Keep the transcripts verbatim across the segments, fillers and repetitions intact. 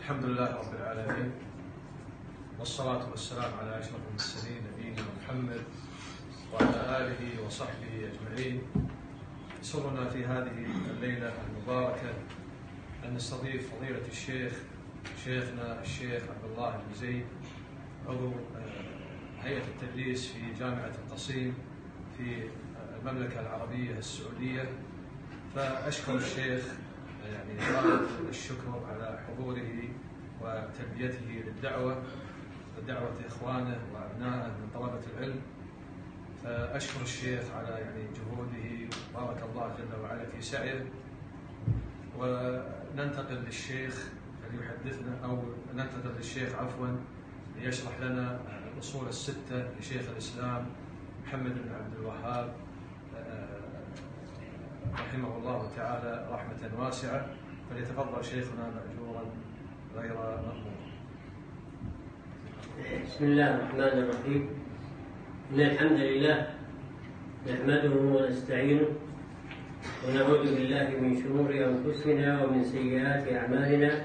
الحمد لله رب العالمين، والصلاة والسلام على أشرف المرسلين نبينا محمد وعلى آله وصحبه أجمعين. يسرنا في هذه الليلة المباركة أن نستضيف فضيلة الشيخ شيخنا الشيخ عبد الله بن زيد، عضو هيئة التدريس في جامعة القصيم في المملكة العربية السعودية. فأشكر الشيخ يعني غاية الشكر على حضوره وتلبيته للدعوة ودعوة إخوانه وأبنائه من طلبة العلم. فأشكر الشيخ على يعني جهوده، بارك الله جل وعلا في سعيه. وننتقل للشيخ ليحدثنا أو ننتقل للشيخ عفوا ليشرح لنا الأصول الستة لشيخ الإسلام محمد بن عبد الوهاب رحمه الله تعالى رحمة واسعة. فليتفضل شيخنا مأجورا غير مأمور. بسم الله الرحمن الرحيم. إن الحمد لله نحمده ونستعينه ونعوذ بالله من شرور أنفسنا ومن سيئات أعمالنا.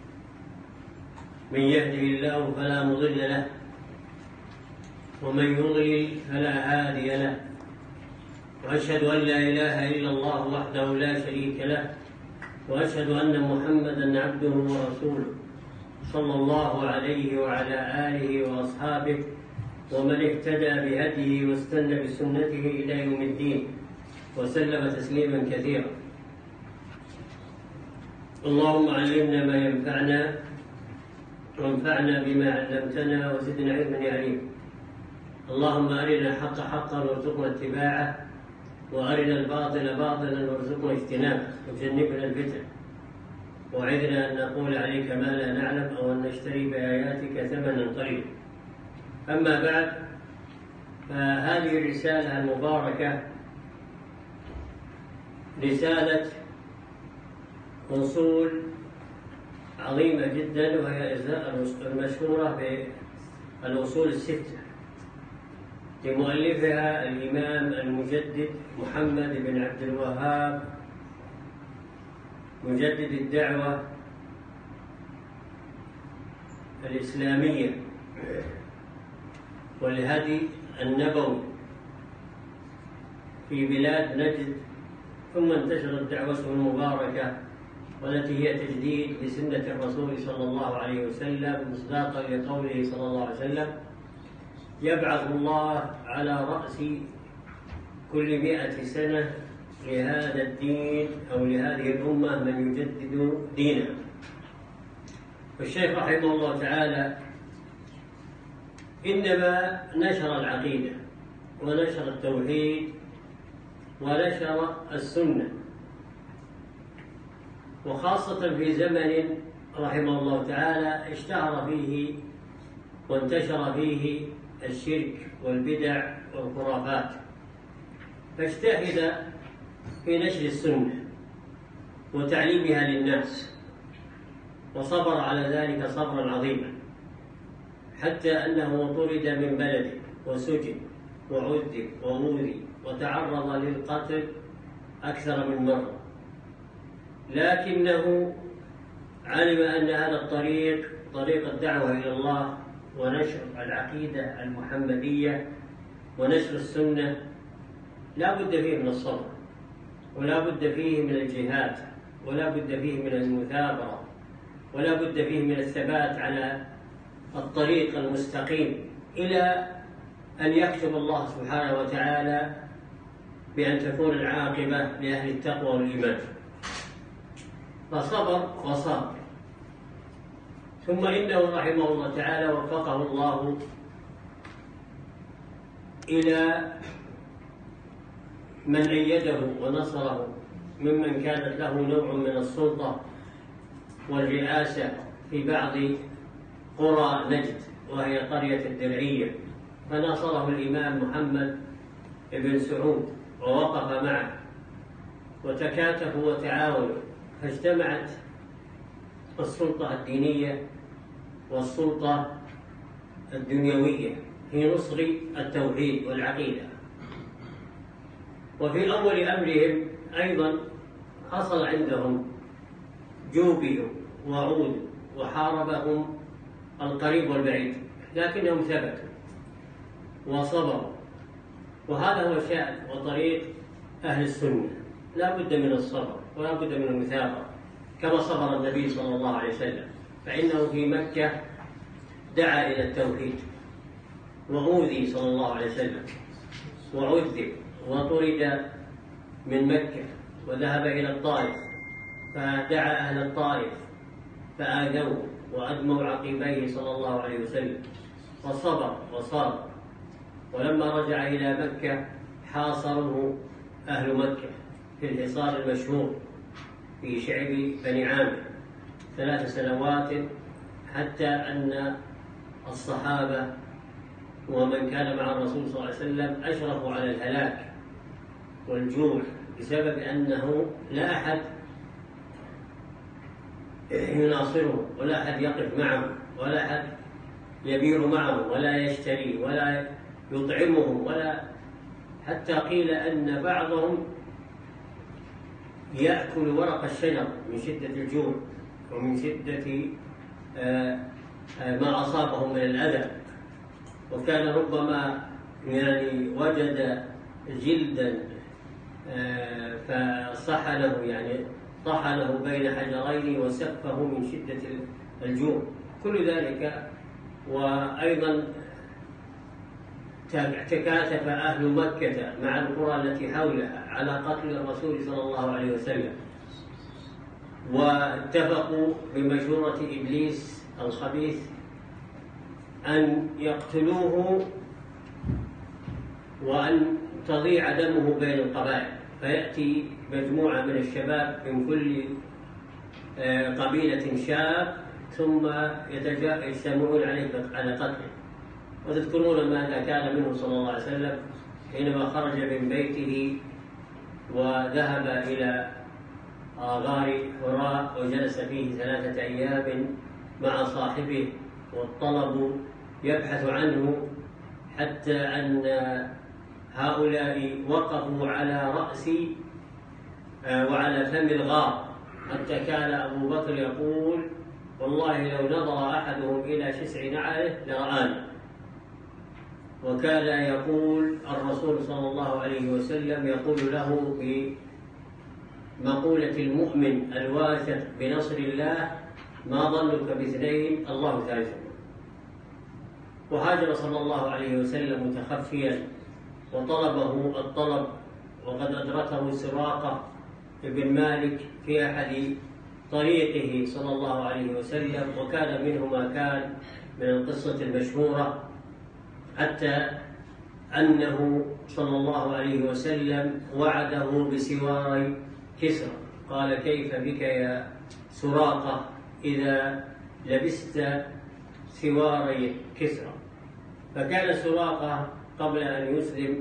من يهده الله فلا مضل له ومن يضلل فلا هادي له، وأشهد أن لا إله إلا الله وحده لا شريك له، وأشهد أن محمدًا عبده ورسوله صلى الله عليه وعلى آله وأصحابه ومن اهتدى بهديه واستنى بسنته إلى يوم الدين وسلم تسليمًا كثيرا. اللهم علمنا ما ينفعنا وانفعنا بما علمتنا وزدنا علما يا عليم. اللهم أرنا الحق حقا وارزقنا اتباعه، وأرنا الباطل باطلا وارزقنا اجتنابه، وجنبنا الفتن، وعدنا أن نقول عليك ما لا نعلم أو أن نشتري بآياتك ثمنا قليلا. أما بعد، فهذه الرسالة المباركة رسالة أصول عظيمة جدا، وهي المشهورة بالأصول الستة لمؤلفها الإمام المجدد محمد بن عبد الوهاب، مجدد الدعوة الإسلامية والهدي النبوي في بلاد نجد، ثم انتشرت دعوته المباركة والتي هي تجديد لسنة الرسول صلى الله عليه وسلم مصداقا لقوله صلى الله عليه وسلم: يبعث الله على رأس كل مئة سنة لهذا الدين أو لهذه الأمة من يجدد دينها. والشيخ رحمه الله تعالى إنما نشر العقيدة ونشر التوحيد ونشر السنة، وخاصة في زمن رحمه الله تعالى اشتهر فيه وانتشر فيه الشرك والبدع والخرافات، فاجتهد في نشر السنة وتعليمها للناس، وصبر على ذلك صبرا عظيما، حتى أنه طرد من بلده وسجن وعذب وأوذي وتعرض للقتل أكثر من مرة، لكنه علم أن هذا الطريق طريق الدعوة إلى الله ونشر العقيدة المحمدية ونشر السنة لا بد فيه من الصبر، ولا بد فيه من الجهاد، ولا بد فيه من المثابرة، ولا بد فيه من الثبات على الطريق المستقيم إلى أن يكتب الله سبحانه وتعالى بأن تكون العاقبة لأهل التقوى والإيمان. فصبر وصابر. ثم إنه رحمه الله تعالى وفقه الله إلى من أيده ونصره ممن كانت له نوع من السلطة والرئاسة في بعض قرى نجد، وهي قرية الدرعية، فناصره الإمام محمد بن سعود ووقف معه وتكاتفوا وتعاونوا، فاجتمعت السلطة الدينية والسلطة الدنيوية في نصر التوحيد والعقيدة. وفي أول أمرهم أيضا حصل عندهم جوبيوا وعودوا وحاربهم القريب والبعيد، لكنهم ثبتوا وصبروا. وهذا هو شأن وطريق أهل السنة، لا بد من الصبر ولا بد من المثابرة، كما صبر النبي صلى الله عليه وسلم، فإنه في مكة دعا إلى التوحيد وأوذي صلى الله عليه وسلم وعذب وطرد من مكة وذهب إلى الطائف، فدعا أهل الطائف فآذوه وأدموا عقبيه صلى الله عليه وسلم، فصبر وصار. ولما رجع إلى مكة حاصره أهل مكة في الحصار المشهور في شعب بني عامر ثلاث سنوات، حتى أن الصحابة ومن كان مع الرسول صلى الله عليه وسلم أشرفوا على الهلاك والجوع بسبب أنه لا أحد يناصره ولا أحد يقف معه ولا أحد يبيع معه ولا يشتري ولا يطعمهم، ولا حتى قيل أن بعضهم يأكل ورق الشجر من شدة الجوع ومن شدة ما أصابهم من الأذى. وكان ربما يعني وجد جلدا فصحنه، يعني طحنه بين حجرين وسفه من شدة الجوع. كل ذلك. وأيضا تكاتف أهل مكة مع القرى التي حولها على قتل الرسول صلى الله عليه وسلم، واتفقوا بمشورة إبليس الخبيث أن يقتلوه وأن تضيع دمه بين القبائل، فيأتي مجموعة من الشباب من كل قبيلة شاب ثم يجتمعون على قتله. وتذكرون ماذا كان منه صلى الله عليه وسلم حينما خرج من بيته وذهب إلى غار حراء وجلس فيه ثلاثة أيام مع صاحبه، والطلب يبحث عنه حتى أن هؤلاء وقفوا على رأس وعلى فم الغار، حتى كان أبو بكر يقول: والله لو نظر أحدهم إلى شسع نعله لرآنا. وكان يقول الرسول صلى الله عليه وسلم يقول له بمقولة المؤمن الواثق بنصر الله: ما ظنك باثنين الله ثالثهما. وهاجر صلى الله عليه وسلم متخفيا وطلبه الطلب، وقد أدركه سراقة بن مالك في أحد طريقه صلى الله عليه وسلم، وكان منه ما كان من القصة المشهورة، حتى أنه صلى الله عليه وسلم وعده بسوار كسرى، قال: كيف بك يا سراقة إذا لبست سواري كسرى؟ فكان سراقة قبل أن يسلم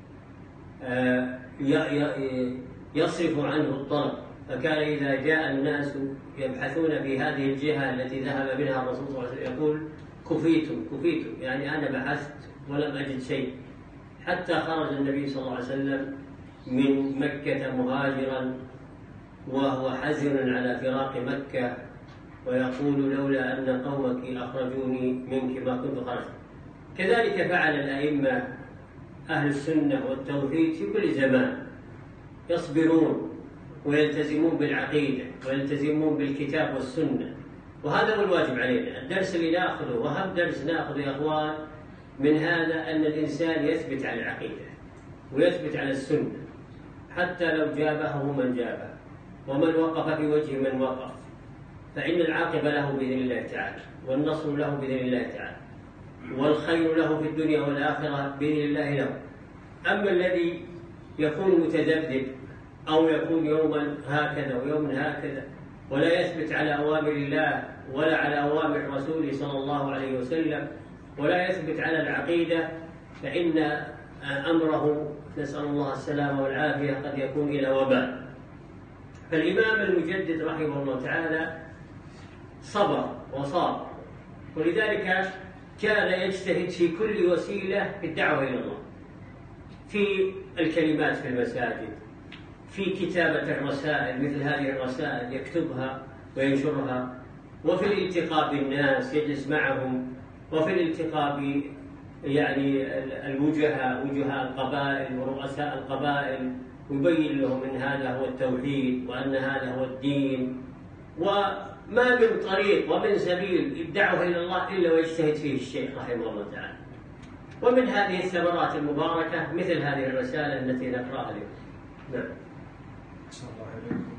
يصرف عنه الطلب، فكان إذا جاء الناس يبحثون في هذه الجهة التي ذهب منها الرسول صلى الله عليه وسلم يقول: كفيتم كفيتم، يعني أنا بحثت ولم أجد شيء. حتى خرج النبي صلى الله عليه وسلم من مكة مهاجرا وهو حزن على فراق مكة، ويقول: لولا أن قومك أخرجوني منك ما كنت خرجت. كذلك فعل الأئمة أهل السنة والتوحيد في كل زمان، يصبرون ويلتزمون بالعقيدة ويلتزمون بالكتاب والسنة، وهذا هو الواجب علينا. الدرس اللي نأخذه وهم درس نأخذه يا أخوان من هذا أن الإنسان يثبت على العقيدة ويثبت على السنة، حتى لو جابه من جابه ومن وقف في وجه من وقف، فإن العاقبة له بإذن الله تعالى، والنصر له بإذن الله تعالى، والخير له في الدنيا والآخرة بإذن الله له. أما الذي يكون متذبذب أو يكون يوما هكذا ويوما هكذا ولا يثبت على أوامر الله ولا على أوامر رسوله صلى الله عليه وسلم ولا يثبت على العقيدة، فإن أمره نسأل الله السلامة والعافية قد يكون إلى وباء. فالإمام المجدد رحمه الله تعالى صبر وصار، ولذلك كان يجتهد في كل وسيلة في الدعوة إلى الله، في الكلمات في المساجد، في كتابة الرسائل مثل هذه الرسائل يكتبها وينشرها، وفي الالتقاء بالناس يجلس معهم، وفي الالتقاء ب يعني الوجهاء وجهاء القبائل ورؤساء القبائل، ويبين لهم ان هذا هو التوحيد وان هذا هو الدين، وما من طريق ومن سبيل الدعوه الى الله الا ويجتهد فيه الشيخ رحمه الله تعالى. ومن هذه الثمرات المباركه مثل هذه الرساله التي نقراها اليوم. نعم. أحسن الله إليكم.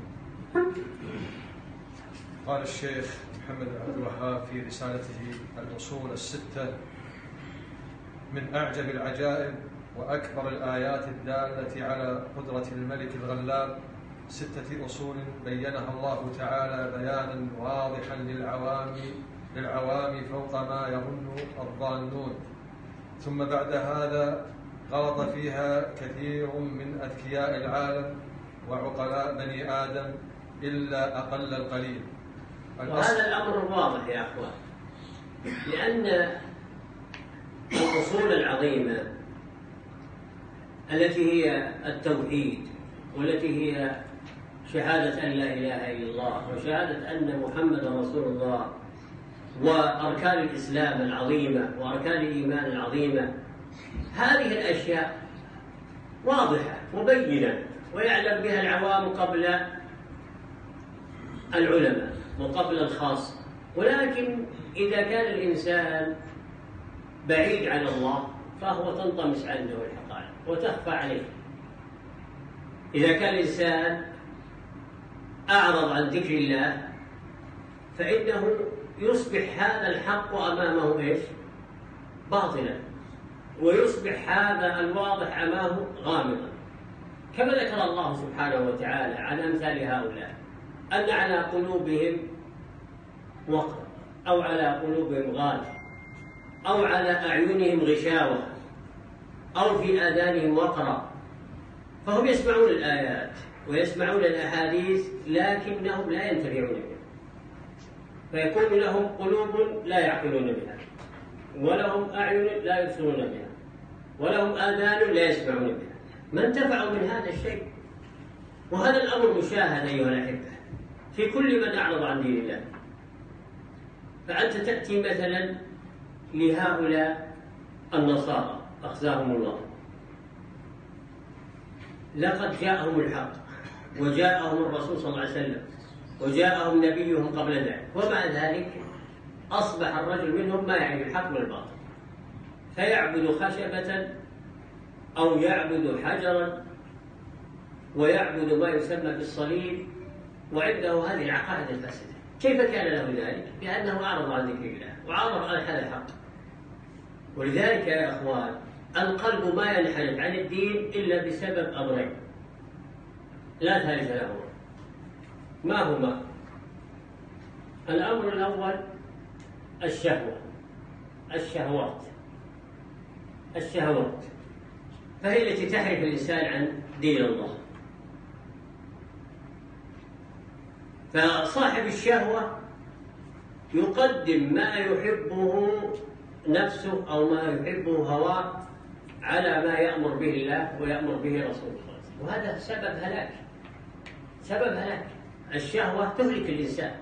قال الشيخ محمد بن عبد الوهاب في رسالته الأصول الستة: من أعجب العجائب وأكبر الآيات الدالة على قدرة الملك الغلاب ستة أصول بينها الله تعالى بيانا واضحا للعوام للعوام فوق ما يظن الظانون، ثم بعد هذا غلط فيها كثير من أذكياء العالم وعقلاء بني آدم إلا أقل القليل. وهذا الأمر واضح يا أخوان، لأن الأصول العظيمة التي هي التوحيد، والتي هي شهادة أن لا إله إلا الله وشهادة أن محمد رسول الله، وأركان الإسلام العظيمة وأركان الإيمان العظيمة، هذه الأشياء واضحة مبينة ويعلم بها العوام قبل العلماء وقبل الخاصة. ولكن إذا كان الإنسان بعيد عن الله فهو تنطمس عنه الحقائق وتخفى عليه. إذا كان الإنسان أعرض عن ذكر الله فإنه يصبح هذا الحق أمامه إيش؟ باطلا، ويصبح هذا الواضح أمامه غامضا، كما ذكر الله سبحانه وتعالى عن أمثال هؤلاء أن على قلوبهم وقر، أو على قلوبهم غال، أو على أعينهم غشاوة، أو في آذانهم وقرا، فهم يسمعون الآيات ويسمعون الأحاديث لكنهم لا ينتفعون بها، فيكون لهم قلوب لا يعقلون بها، ولهم أعين لا يبصرون بها، ولهم آذان لا يسمعون بها، ما انتفعوا من هذا الشيء. وهذا الأمر مشاهد أيها الأحبة في كل من أعرض عن دين الله. فأنت تأتي مثلا لهؤلاء النصارى أخزاهم الله، لقد جاءهم الحق وجاءهم الرسول صلى الله عليه وسلم وجاءهم نبيهم قبل ذلك، ومع ذلك أصبح الرجل منهم ما يعرف الحق والباطل، فيعبد خشبة أو يعبد حجرا ويعبد ما يسمى بالصليب، وعنده هذه العقائد الفاسدة. كيف كان له ذلك؟ لأنه أعرض عن ذكر الله وأعرض عن هذا الحق. ولذلك يا أخوان القلب ما ينحرف عن الدين إلا بسبب أمرين لا ثالث لهما. ما هما؟ الأمر الأول الشهوة، الشهوات الشهوات فهي التي تحرف الإنسان عن دين الله. فصاحب الشهوة يقدم ما يحبه نفسه أو ما يحبه هواه على ما يأمر به الله ويأمر به رسوله، وهذا سبب هلاك سبب هلاك الشهوة تهلك الإنسان.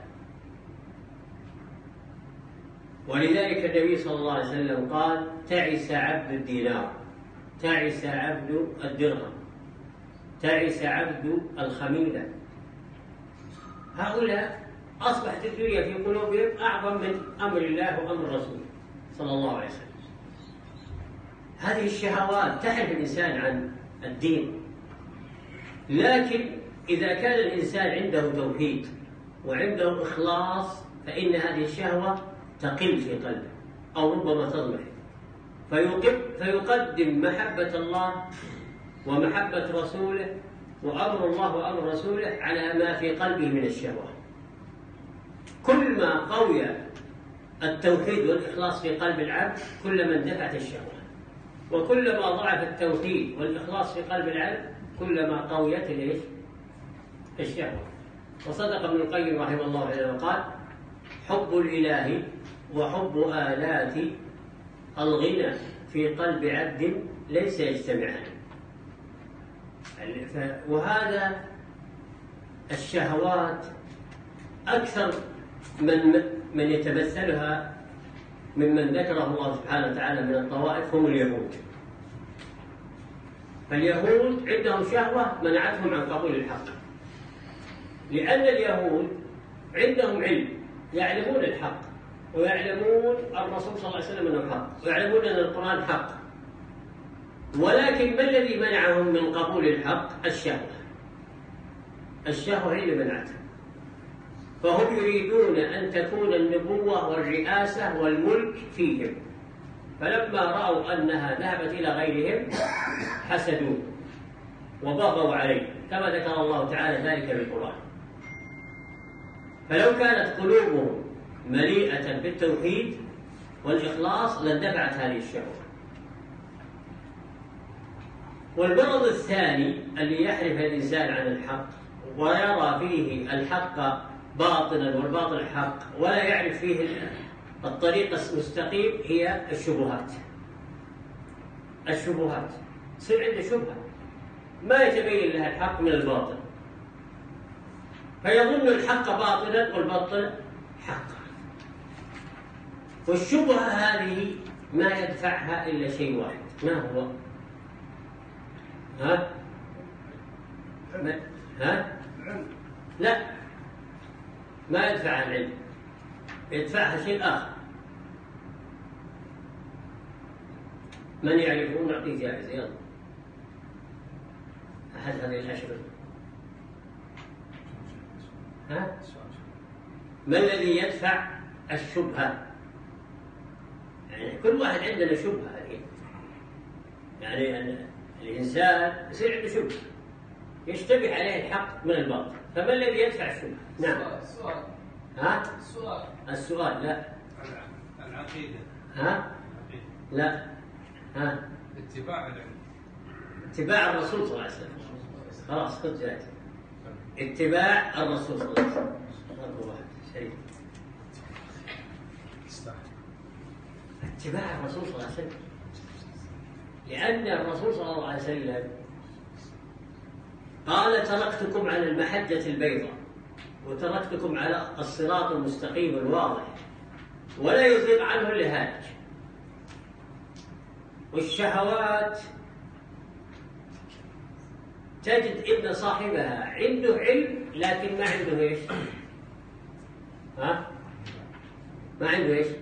ولذلك النبي صلى الله عليه وسلم قال: تعس عبد الدينار، تعس عبد الدرهم، تعس عبد الخميلة. هؤلاء أصبحت الدنيا في قلوبهم أعظم من أمر الله وأمر رسوله صلى الله عليه وسلم. هذه الشهوات تحرف الإنسان عن الدين. لكن إذا كان الإنسان عنده توحيد وعنده إخلاص فإن هذه الشهوة تقل في قلبه أو ربما تضمحل، فيقدم محبة الله ومحبة رسوله وأمر الله وأمر رسوله على ما في قلبه من الشهوة. كل ما قوي التوحيد والإخلاص في قلب العبد كلما اندفعت الشهوة، وكلما ضعف التوحيد والإخلاص في قلب العبد كلما قويت ليش؟ الشهوة. وصدق ابن القيم رحمه الله تعالى وقال: حب الإله وحب آلات الغنى في قلب عبد ليس يجتمعان. وهذا الشهوات أكثر من من يتمثلها ممن ذكره الله سبحانه وتعالى من الطوائف هم اليهود. فاليهود عندهم شهوة منعتهم عن قبول الحق، لأن اليهود عندهم علم، يعلمون الحق ويعلمون الرسول صلى الله عليه وسلم أنه حق، ويعلمون أن القرآن حق، ولكن ما الذي منعهم من قبول الحق؟ الشهوة. الشهوة هي اللي منعتهم، فهم يريدون أن تكون النبوة والرئاسة والملك فيهم، فلما رأوا أنها ذهبت إلى غيرهم حسدوه وبغوا عليه، كما ذكر الله تعالى ذلك في القرآن. فلو كانت قلوبهم مليئة بالتوحيد والإخلاص لاندفعت هذه الشهوة. والمرض الثاني اللي يحرف الإنسان عن الحق ويرى فيه الحق باطلا والباطل حق ولا يعرف فيه الطريق المستقيم هي الشبهات. الشبهات يصير عنده شبهة ما يتبين لها الحق من الباطل، فيظن الحق باطلا والباطل حقا. والشبهة هذه ما يدفعها إلا شيء واحد، ما هو؟ ها؟ ما... ها؟ لا، ما يدفعها العلم، يدفعها شيء آخر. من يعرفون نعطيه جائزة، يلا أحد هذه الأشهر. ها؟ ما الذي يدفع الشبهة؟ يعني كل واحد عندنا شبهة الحين، يعني الإنسان يصير عنده شبهة يشتبه عليه الحق من الباطل، فما الذي يدفع الشبهة؟ نعم. السؤال. ها؟ السؤال. السؤال لا. العقيدة. ها؟ لا. ها؟ اتباع العلم. اتباع الرسول صلى الله عليه وسلم. خلاص خذ جاهز. اتباع الرسول صلى الله عليه وسلم. شيء. اتباع الرسول صلى الله عليه وسلم، لأن الرسول صلى الله عليه وسلم قال: تركتكم على المحجة البيضاء وتركتكم على الصراط المستقيم الواضح ولا يزيغ عنه إلا هالك. والشهوات تجد إن صاحبها عنده علم لكن ما عنده إيش؟ ها؟ ما عنده إيش؟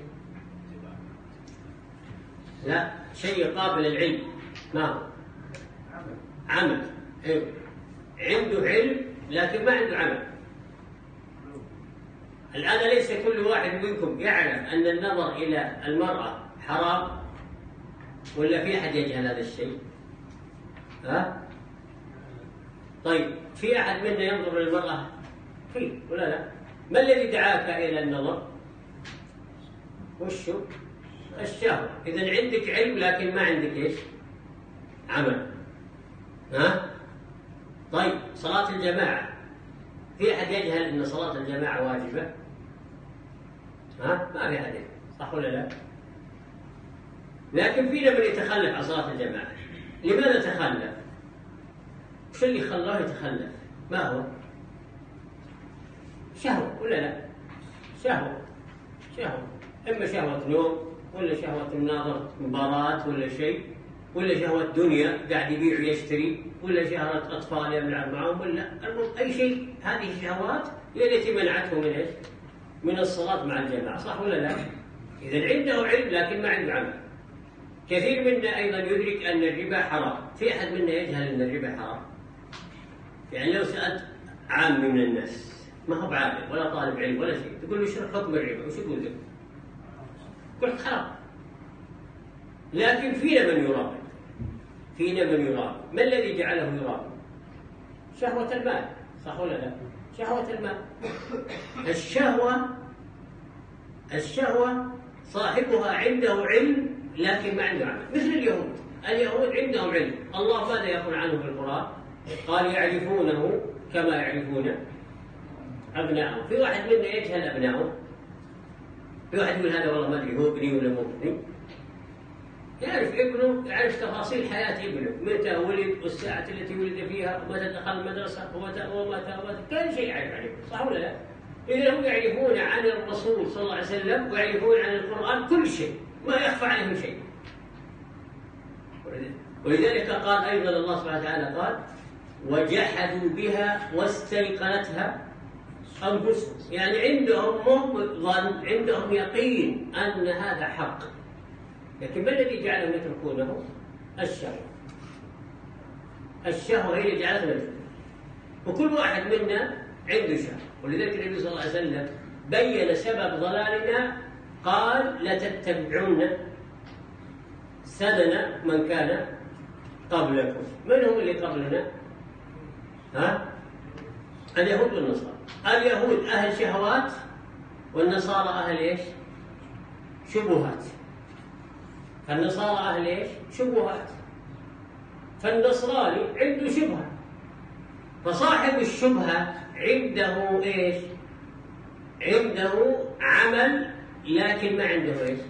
لا، شيء يقابل العلم. ما هو؟ عمل. إيه؟ عنده علم لكن ما عنده عمل. الآن ليس كل واحد منكم يعلم أن النظر إلى المرأة حرام، ولا في أحد يجهل هذا الشيء؟ ها؟ طيب في أحد منا ينظر إلى المرأة؟ في ولا لا؟ ما الذي دعاك إلى النظر؟ وشو؟ الشهوة. إذن عندك علم لكن ما عندك إيش؟ عمل. ها؟ طيب صلاة الجماعة، في أحد يجهل أن صلاة الجماعة واجبة؟ ها؟ ما في أحد، صح ولا لا؟ لكن فينا من يتخلف عن صلاة الجماعة. لماذا تخلف؟ وش اللي خلاه يتخلف؟ ما هو؟ شهوة ولا لا؟ شهوة. شهوة، إما شهوة نوم، ولا شهوة مناظرة مباراة ولا شيء، ولا شهوة دنيا قاعد يبيع ويشتري، ولا شهوة أطفال يلعب معهم، ولا أي شيء. هذه الشهوات هي التي منعته من إيش؟ من الصلاة مع الجماعة، صح ولا لا؟ إذن عنده علم لكن ما عنده عمل. كثير منا أيضا يدرك أن الربا حرام. في أحد منا يجهل أن الربا حرام؟ يعني لو سألت عام من الناس ما هو بعالم ولا طالب علم ولا شيء، تقول له شو حكم الربا؟ وش يقول لك؟ قلت حرام. لكن فينا من يراقب، فينا من يراقب. ما الذي جعله يراقب؟ شهوة المال، صح ولا لا؟ شهوة المال. الشهوة الشهوة صاحبها عنده علم لكن ما عنده عمل، مثل اليهود. اليهود عندهم علم. الله ماذا يقول عنه في القرآن؟ قال: يعرفونه كما يعرفون أبنائهم. في واحد منا يجهل أبنائه، في واحد يقول هذا والله ما أدري هو ابني ولا مو ابني. يعرف ابنه، يعرف تفاصيل حياة ابنه، متى ولد والساعة التي ولد فيها، ومتى دخل المدرسة، ومتى ومتى ومتى، كل شيء يعرف عليه، صح ولا لا؟ إذا هم يعرفون عن الرسول صلى الله عليه وسلم ويعرفون عن القرآن كل شيء، ما يخفى عليهم شيء. ولذلك قال أيضا الله سبحانه وتعالى قال: وجحدوا بها واستيقنتها أنفسهم، يعني عندهم ظن، عندهم يقين أن هذا حق، لكن ما الذي جعلهم يتركونه؟ الشهوة. الشهوة هي اللي جعلتهم يتركونه، وكل واحد منا عنده شهوة. ولذلك النبي صلى الله عليه وسلم بين سبب ضلالنا، قال: لتتبعون سنن من كان قبلكم. من هم اللي قبلنا؟ ها؟ اليهود والنصارى. اليهود أهل شهوات، والنصارى أهل إيش؟ شبهات. النصارى أهل إيش؟ شبهات. فالنصراني عنده شبهة، فصاحب الشبهة عنده إيش؟ عنده عمل، لكن ما عنده إيش؟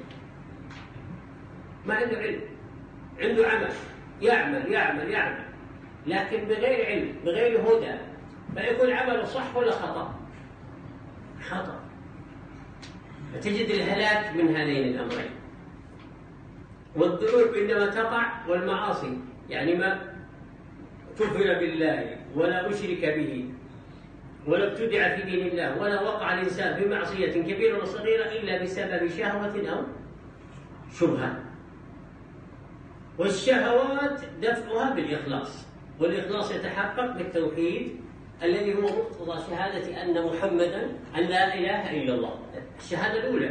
ما عنده علم. عنده عمل، يعمل يعمل يعمل لكن بغير علم، بغير هدى، فيكون عمله صح ولا خطأ؟ خطأ. فتجد الهلاك من هذين الأمرين. والذنوب إنما تقع، والمعاصي يعني ما كفر بالله ولا أشرك به ولا ابتدع في دين الله ولا وقع الإنسان في معصية كبيرة وصغيرة إلا بسبب شهوة أو شبهة. والشهوات دفعها بالإخلاص، والإخلاص يتحقق بالتوحيد الذي هو مقتضى شهادة أن محمدا أن لا إله إلا الله، الشهادة الأولى.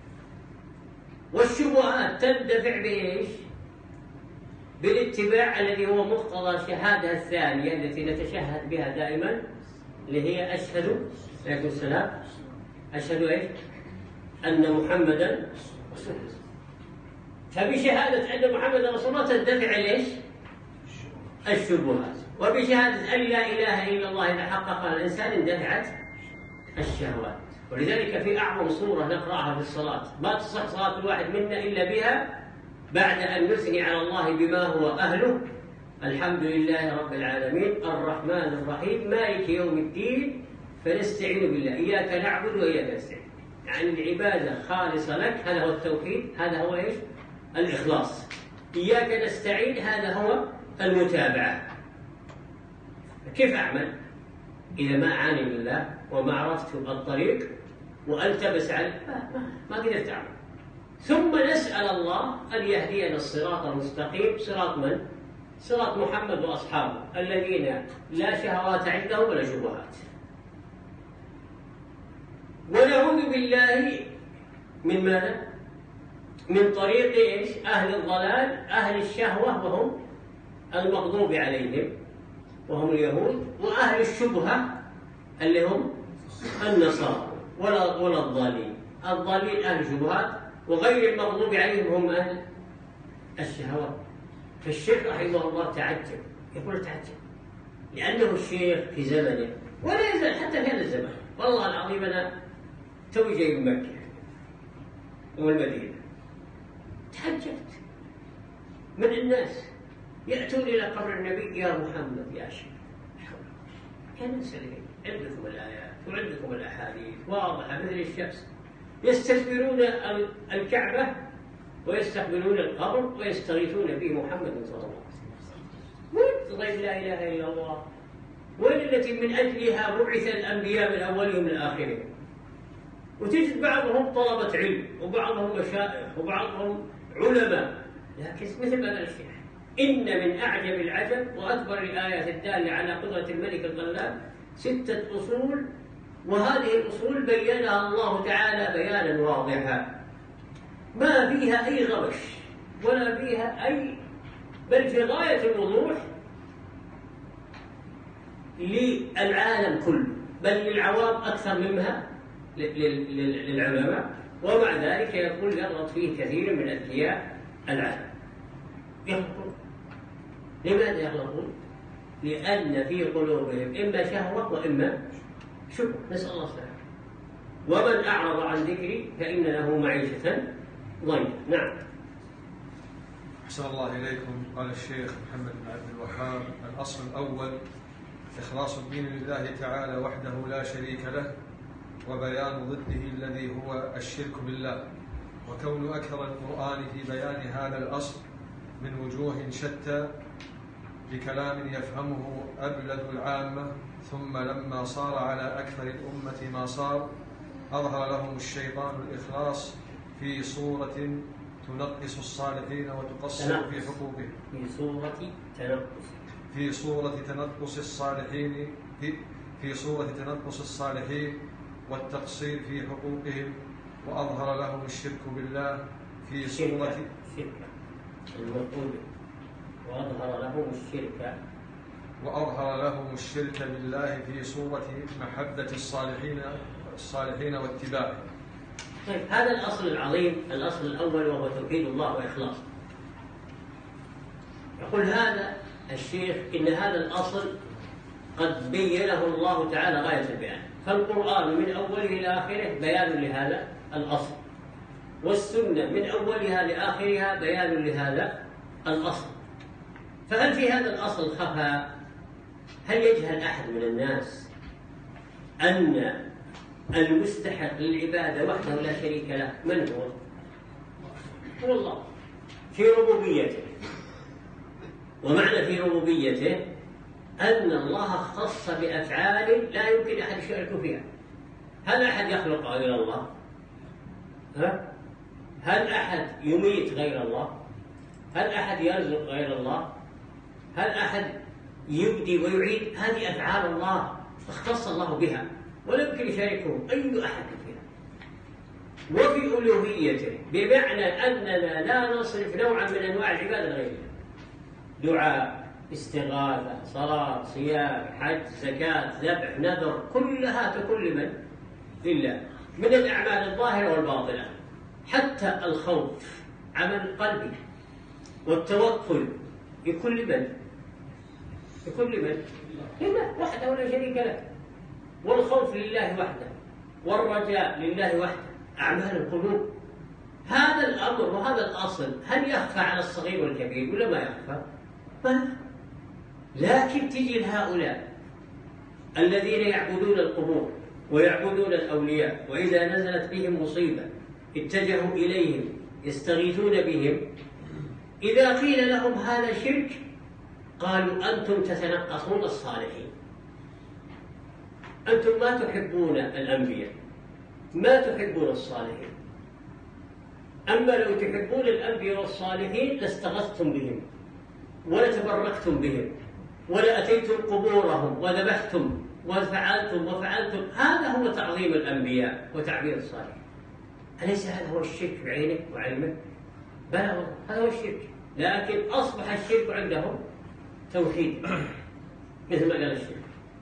والشبهات تندفع بإيش؟ بالاتباع الذي هو مقتضى الشهادة الثانية التي نتشهد بها دائما، اللي هي أشهد عليكم السلام أشهد إيش؟ أن محمدا رسول الله. فبشهادة أن محمدا رسول الله تندفع ليش؟ الشبهات. وبشهادة أن لا إله إلا الله إذا حققها الإنسان اندفعت الشهوات. ولذلك في أعظم سورة نقرأها في الصلاة، ما تصح صلاة الواحد منا إلا بها بعد أن نثني على الله بما هو أهله: الحمد لله رب العالمين الرحمن الرحيم مالك يوم الدين فنستعين بالله إياك نعبد وإياك نستعين. يعني العبادة خالصة لك، هذا هو التوحيد، هذا هو إيش؟ الإخلاص. إياك نستعين، هذا هو المتابعة. كيف أعمل إذا ما أعاني بالله وما عرفت الطريق وألتبس عليه؟ ما, ما, ما قدرت أعمل. ثم نسأل الله أن يهدينا الصراط المستقيم. صراط من؟ صراط محمد وأصحابه الذين لا شهوات عندهم ولا شبهات. ونعوذ بالله من ماذا؟ من طريق إيش؟ أهل الضلال، أهل الشهوة وهم المغضوب عليهم وهم اليهود، وأهل الشبهة اللي هم النصارى ولا ولا الضالين. الضالين أهل الشبهات، وغير المغضوب عليهم هم أهل الشهوات. فالشيخ رحمه الله تعجب، يقول تعجب لأنه الشيخ في زمنه ولا يزال حتى في هذا الزمن. والله العظيم أنا توي جاي من مكة والمدينة، تعجبت من الناس يأتون إلى قبر النبي: يا محمد يا شيخ، يا ناس عندكم الآيات وعندكم الأحاديث واضحة مثل الشمس، يستكبرون الكعبة ويستقبلون القبر ويستغيثون به محمد صلى الله عليه وسلم. وين غير لا إله إلا الله؟ وين التي من أجلها بعث الأنبياء من أولهم لآخرهم؟ وتجد بعضهم طلبة علم وبعضهم مشايخ وبعضهم علماء، لكن مثل ما قال الشيخ: إن من أعجب العجب وأكبر الآيات الدالة على قدرة الملك الغلاب ستة أصول، وهذه الأصول بينها الله تعالى بيانا واضحا ما فيها أي غبش ولا فيها أي، بل في غاية الوضوح للعالم كله، بل للعوام أكثر منها للعلماء. ومع ذلك يقول يغلط فيه كثير من أذكياء العالم. يغلطون. لماذا يغلطون؟ لأن في قلوبهم إما شهوة وإما شبهة، نسأل الله السلامة. ومن أعرض عن ذكري فإن له معيشة ضنكا. نعم. أحسن الله إليكم. قال الشيخ محمد بن عبد الوهاب: الأصل الأول إخلاص الدين لله تعالى وحده لا شريك له، وبيان ضده الذي هو الشرك بالله، وكون أكثر القرآن في بيان هذا الأصل من وجوه شتى بكلام يفهمه أبلد العامة، ثم لما صار على أكثر الأمة ما صار أظهر لهم الشيطان الإخلاص في صورة تنقص الصالحين وتقصر في حقوقهم في صورة تنقص في صورة تنقص الصالحين في, في صورة تنقص الصالحين والتقصير في حقوقهم، وأظهر لهم الشرك بالله في صورة شركة المقول وأظهر لهم الشرك وأظهر لهم الشرك بالله في صورة محبة الصالحين الصالحين واتباعه. طيب، هذا الأصل العظيم، الأصل الأول وهو توحيد الله وإخلاصه. يقول هذا الشيخ إن هذا الأصل قد بينه الله تعالى غاية البيان، فالقرآن من أوله إلى آخره بيان لهذا الأصل، والسنة من أولها لآخرها بيان لهذا الأصل. فهل في هذا الأصل خفاء؟ هل يجهل أحد من الناس أن المستحق للعبادة وحده لا شريك له من هو؟ هو الله في ربوبيته. ومعنى في ربوبيته أن الله اختص بأفعال لا يمكن أحد يشارك فيها. هل أحد يخلق غير الله؟ ها؟ هل أحد يميت غير الله؟ هل أحد يرزق غير الله؟ هل أحد يبدي ويعيد؟ هذه أفعال الله اختص الله بها ولا يمكن يشاركه أي أحد فيها. وفي ألوهيته بمعنى أننا لا نصرف نوعا من أنواع العبادة غيره، دعاء، استغاثة، صلاة، صيام، حج، زكاة، ذبح، نذر، كلها تكون لمن؟ لله، من الأعمال الظاهرة والباطنة. حتى الخوف عمل قلبي، والتوكل يكون لمن؟ يكون لمن؟ لله وحده ولا شريك له. والخوف لله وحده، والرجاء لله وحده، أعمال القلوب. هذا الأمر وهذا الأصل هل يخفى على الصغير والكبير ولا ما يخفى؟ لكن تجي لهؤلاء الذين يعبدون القبور ويعبدون الأولياء، وإذا نزلت بهم مصيبة اتجهوا إليهم يستغيثون بهم، إذا قيل لهم هذا شرك قالوا أنتم تتنقصون الصالحين، أنتم ما تحبون الأنبياء، ما تحبون الصالحين. أما لو تحبون الأنبياء والصالحين لاستغثتم بهم ولتبركتم بهم ولأتيتم قبورهم وذبحتم وفعلتم وفعلتم. هذا هو تعظيم الأنبياء وتعبير الصالحين. أليس هذا هو الشرك بعينه وعلمه؟ بلى، هذا هو الشرك. لكن أصبح الشرك عندهم توحيد مثل ما قال الشرك،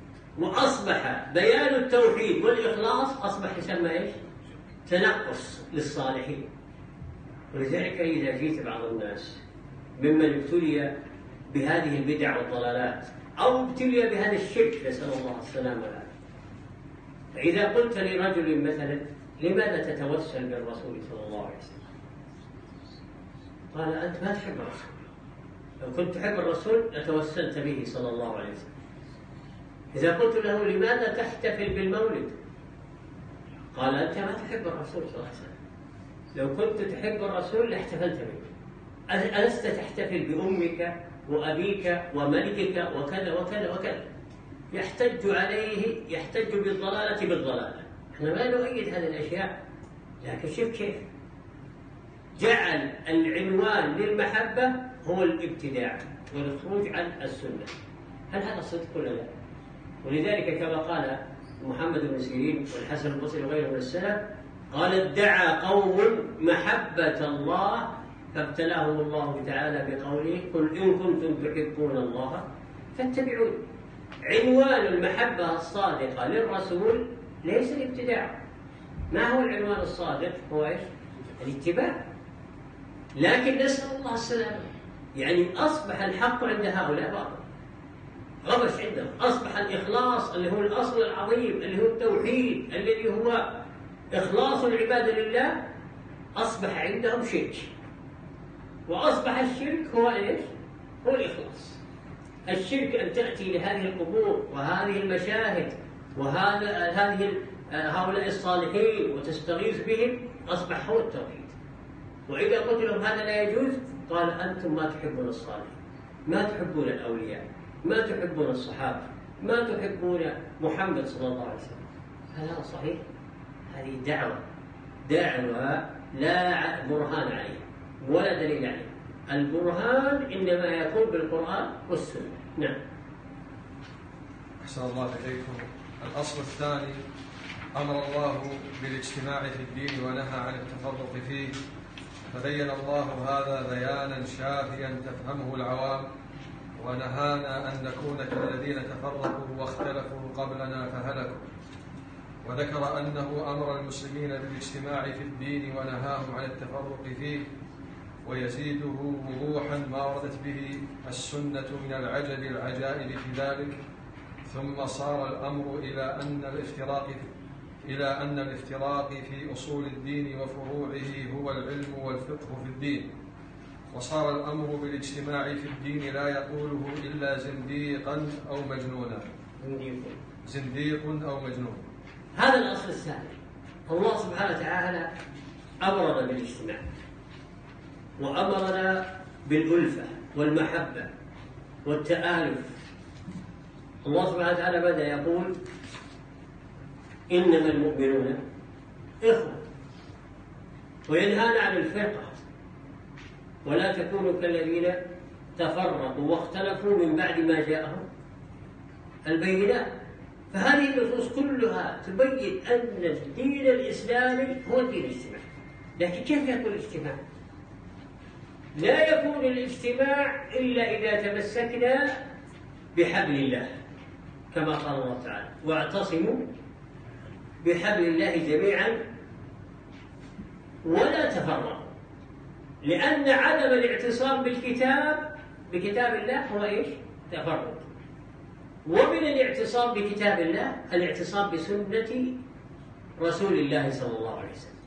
وأصبح بيان التوحيد والإخلاص أصبح يسمى إيش؟ تنقص للصالحين. ولذلك إذا جيت بعض الناس ممن ابتلي بهذه البدع والضلالات أو ابتلي بهذا الشرك نسأل الله السلامة والعافية، فإذا قلت لرجل مثلا لماذا تتوسل بالرسول صلى الله عليه وسلم؟ قال أنت ما تحب الرسول، لو كنت تحب الرسول لتوسلت به صلى الله عليه وسلم. إذا قلت له لماذا تحتفل بالمولد؟ قال أنت ما تحب الرسول صلى الله عليه وسلم، لو كنت تحب الرسول لاحتفلت به. ألست تحتفل بأمك وأبيك وملكك وكذا وكذا وكذا؟ يحتج عليه، يحتج بالضلالة بالضلالة. احنا ما نؤيد هذه الأشياء، لكن شوف كيف جعل العنوان للمحبة هو الابتداع والخروج عن السنة. هل هذا صدق ولا لا؟ ولذلك كما قال محمد بن سيرين والحسن البصري وغيره من السلف، قال ادعى قوم محبة الله فابتلاهم الله تعالى بقوله قل إن كنتم تحبون الله فاتبعون. عنوان المحبة الصادقة للرسول ليس الابتداع. ما هو العنوان الصادق؟ هو إيش؟ الاتباع. لكن نسأل الله السلامة، يعني أصبح الحق عند هؤلاء باطل، غبش عندهم. أصبح الإخلاص اللي هو الأصل العظيم اللي هو التوحيد الذي هو إخلاص العبادة لله أصبح عندهم شرك. وأصبح الشرك هو إيش؟ هو الإخلاص. الشرك أن تأتي لهذه القبور وهذه المشاهد وهذا هذه هؤلاء الصالحين وتستغيث بهم أصبح هو التوحيد. وإذا قلت لهم هذا لا يجوز قال أنتم ما تحبون الصالحين، ما تحبون الأولياء، ما تحبون الصحابة، ما تحبون محمد صلى الله عليه وسلم. هل هذا صحيح؟ هذه دعوة دعوة لا برهان عليها ولا دليل عليها. البرهان إنما يكون بالقرآن والسنة. نعم. أحسن الله إليكم. الأصل الثاني: أمر الله بالاجتماع في الدين ونهى عن التفرق فيه، فبين الله هذا بيانا شافيا تفهمه العوام، ونهانا أن نكون كالذين تفرقوا واختلفوا قبلنا فهلكوا، وذكر أنه أمر المسلمين بالاجتماع في الدين ونهاهم عن التفرق فيه، ويزيده وضوحا ما وردت به السنة من العجب العجائب في ذلك. ثم صار الأمر إلى أن الافتراق إلى أن الافتراق في أصول الدين وفروعه هو العلم والفقه في الدين، وصار الأمر بالاجتماع في الدين لا يقوله إلا زنديقا أو مجنونا. زنديق أو مجنون. هذا الأصل الثاني. الله سبحانه وتعالى أمرنا بالاجتماع، وأمرنا بالألفة والمحبة والتآلف. الله سبحانه وتعالى بدأ يقول: إنما المؤمنون إخوة، وينهانا عن الفرقة، ولا تكونوا كالذين تفرقوا واختلفوا من بعد ما جاءهم البينات. فهذه النصوص كلها تبين أن الدين الإسلامي هو الدين الاجتماعي. لكن كيف يكون الاجتماع؟ لا يكون الاجتماع إلا إذا تمسكنا بحبل الله، كما قال الله تعالى: واعتصموا بحبل الله جميعا ولا تفرقوا. لأن عدم الاعتصام بالكتاب بكتاب الله هو إيش؟ تفرق. ومن الاعتصام بكتاب الله الاعتصام بسنة رسول الله صلى الله عليه وسلم.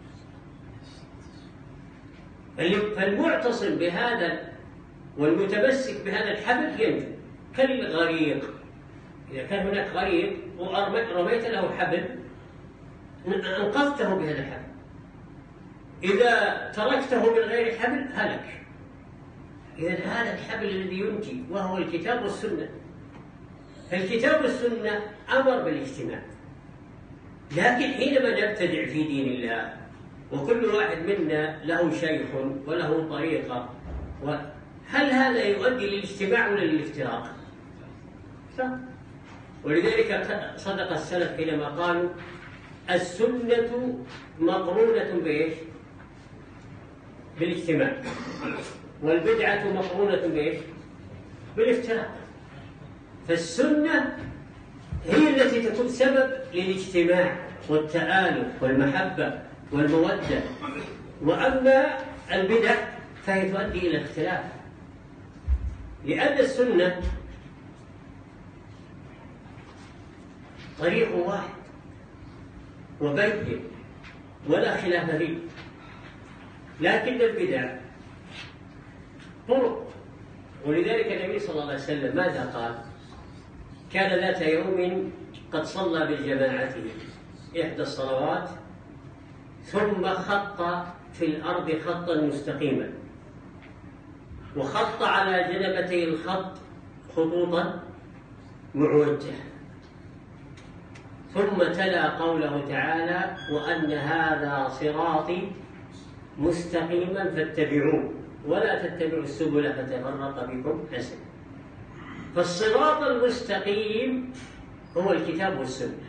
فالمعتصم بهذا والمتمسك بهذا الحبل ينجو كالغريق. إذا كان هناك غريق ورميت له حبل أنقذته بهذا الحبل، إذا تركته من غير حبل هلك. إذن هذا الحبل الذي ينجي وهو الكتاب والسنة. الكتاب والسنة أمر بالاجتماع، لكن حينما نبتدع في دين الله وكل واحد منا له شيخ وله طريقة، هل هذا يؤدي للاجتماع ولا للافتراق؟ ولذلك صدق السلف حينما قالوا: السنة مقرونة بإيش؟ بالاجتماع، والبدعة مقرونة بإيش؟ بالافتراق. فالسنة هي التي تكون سبب للاجتماع والتآلف والمحبة والمودة، وأما البدع فهي تؤدي إلى الاختلاف. لأن السنة طريق واحد وبين ولا خلاف فيه، لكن البدع طرق. ولذلك النبي صلى الله عليه وسلم ماذا قال؟ كان ذات يوم قد صلى بالجماعة إحدى الصلوات ثم خط في الأرض خطا مستقيما، وخط على جنبتي الخط خطوطا معوجة، ثم تلا قوله تعالى: وأن هذا صراطي مستقيما فاتبعوه ولا تتبعوا السبل فتفرق بكم عن سبيله. فالصراط المستقيم هو الكتاب والسنة،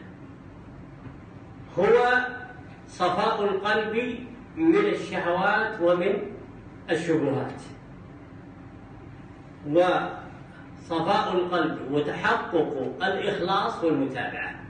هو صفاء القلب من الشهوات ومن الشبهات، وصفاء القلب وتحقق الإخلاص والمتابعة.